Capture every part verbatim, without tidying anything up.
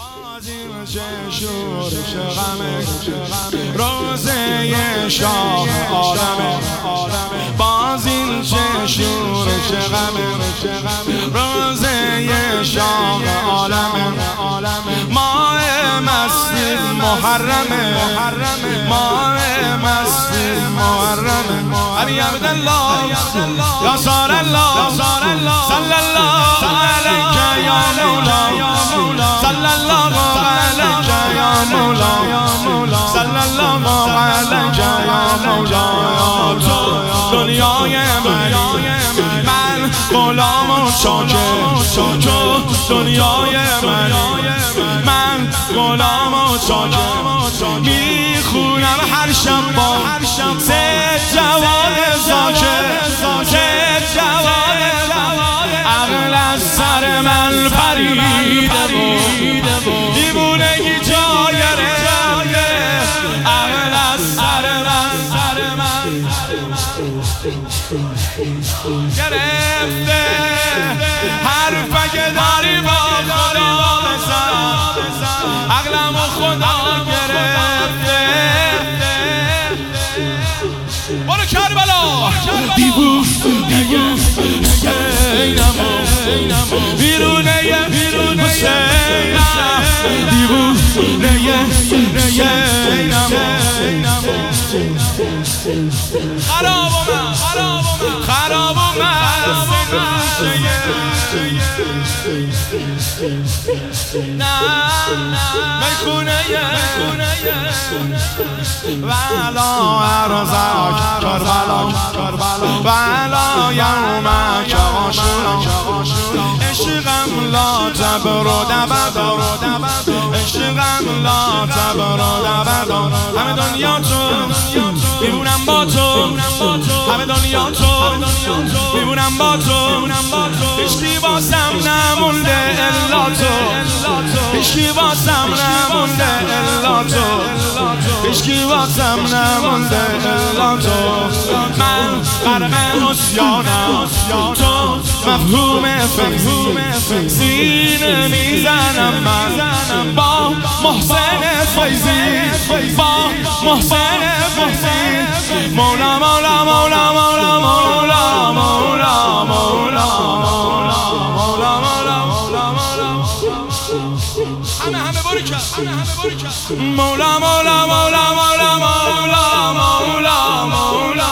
شورش غمه روزه شاه عالمه باز این چه شورش غمه روزه شاه عالمه ماه مستی محرمه ماه مستی محرمه علی عبدالله یا سار الله صلی الله علیک یا مولا صلی الله علیک یا مولا صلی الله علیک یا مولا تو دنیای من من غلام و چاکر تو دنیای من من غلام و چاکر میخونم هر شب با سه جوان زاکر سه جوان عقل از سر من پریده و دیوونگی جا گرفته عقل از سر من گرفته حرفه که داری با خدا بزن عقلم و خدا گرفته برو کربلا دیوون دیوون بیرونه بیرونه دیوونه خراب و من خراب و من میخونه ولا ارزاک کربلا ولا یومک عاشورا عشقم لا تبر و دبدا عشقم لا تبر و دبدا همه دنیا تو میمونم با تو همه دنیا تو میمونم با تو هیچکی واسم نمونده الا تو هیچکی واسم نمونده الا تو هیچکی واسم نمونده الا تو من غرق نسیانم تو مفهوم فکری سینه میزنم من با محسن فیضی با محسن فیضی مولا مولا مولا مولا مولا مولا مولا مولا مولا همه همه باری کرد مولا مولا مولا مولا مولا مولا مولا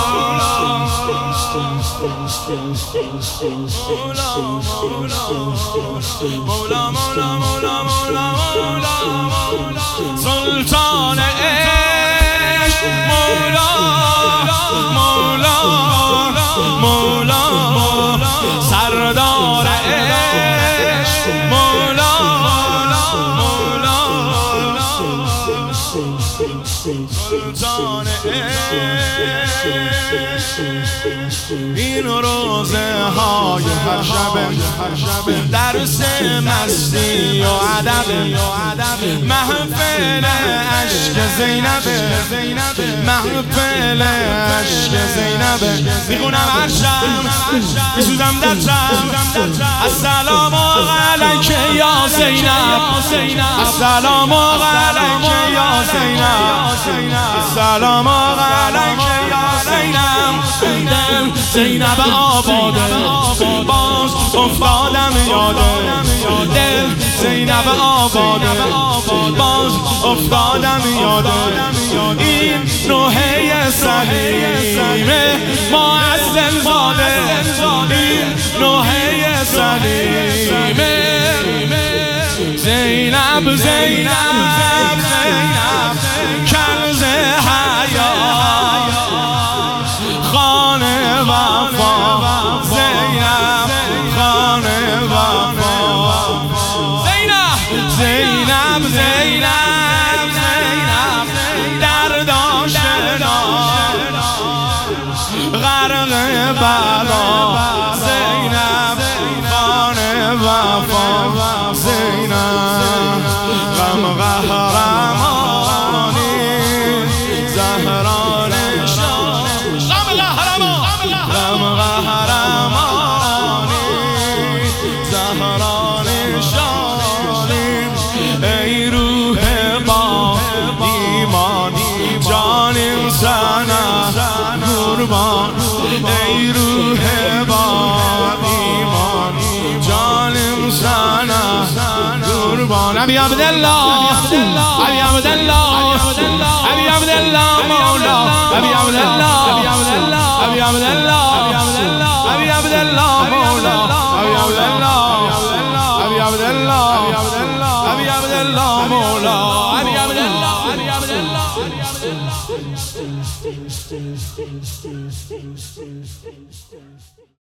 مولا مولا مولا مولا سلطان عشق مولا مولا مولا سردار عشق مولا مولا سلطان عشق این روزه های هر شب درس مستی و ادب محفل عشق زینبه محفل عشق زینبه میخونم هر شب میسوزم در شب السلام علیک یا زینب السلام علیک یا زینب السلام علیک یا زینب دل زینب آباده باز افتادم یاده دل زینب آباده باز افتادم یاده این نوحه سلیمه معزن زاده این نوحه سلیمه زینب زینب زینب کنز حیات خانه وفا زینب خانه وفا زینب زینب زینب زینب درد آشنا غرق بلا زینب خانه وفا زینب غم قهر روح با ایمان جانم سنه قربان ابی عبدالله ابی عبدالله ابی عبدالله مولا ابی عبدالله ابی عبدالله ابی عبدالله ابی عبدالله مولا ابی عبدالله ابی عبدالله ابی عبدالله مولا ابی عبدالله ابی عبدالله